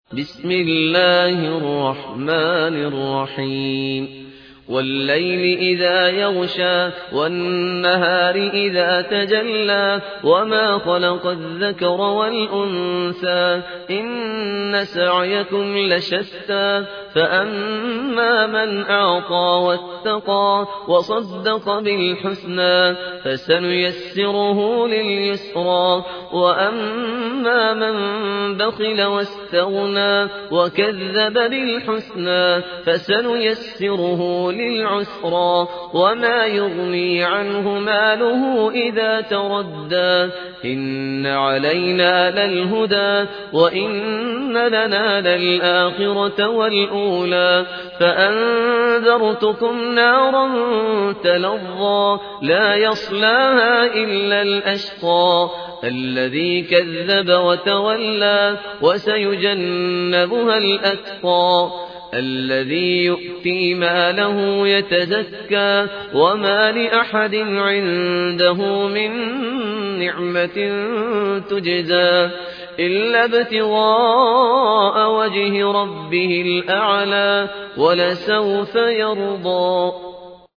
بسم الله الرحمن الرحيم والليل إذا يغشى والنهار إذا تجلى وما خلق الذكر والأنثى إن سعيكم لشتى فأما من أعطى واتقى وصدق بالحسنى فسنيسره لليسرى وأما من بخل واستغنى وكذب بالحسنى فسنيسره للعسرى وما يغني عنه ماله إذا تردى إن علينا للهدى وإن لنا للآخرة والأولى فأنذرتكم نارا تلظى لا يصلاها إلا الأشقى الذي كذب وتولى وسيجنبها الأتقى الذي يؤتي ماله يتزكى وما لأحد عنده من نعمة تجزى إلا ابتغاء وجه ربه الأعلى ولسوف يرضى.